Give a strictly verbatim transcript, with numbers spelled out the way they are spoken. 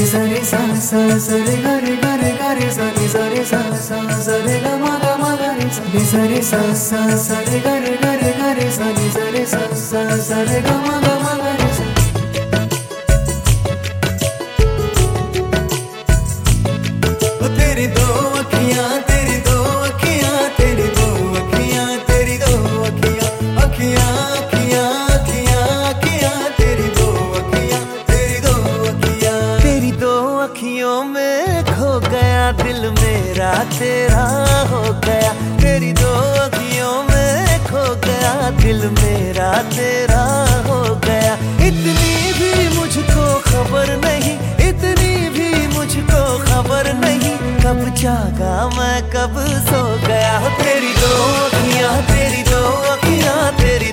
सा रे सा सा सा रे गा रे गा रे गा रे सा रे सा रे सा सा सा रे गा मा गा मा गा रे सा रे सा रे सा सा सा रे गा रे गा रे गा रे सा रे सा रे सा सा सा रे गा मा गा मा गा रे सा। तेरी दो अखियां तेरी दो अखियां तेरी दो अखियां तेरी दो अखियां अखियां अखियां अखियां अखियां तेरी दो अखियां तेरी दो अखियां। तेरी दो अखियों में खो गया दिल मेरा तेरा हो गया। तेरी दो अखियों में खो गया दिल मेरा तेरा हो गया। इतनी भी मुझको खबर नहीं, इतनी भी मुझको खबर नहीं, कब जागा मैं कब सो गया। तेरी दो अखियां तेरी दो अखियां तेरी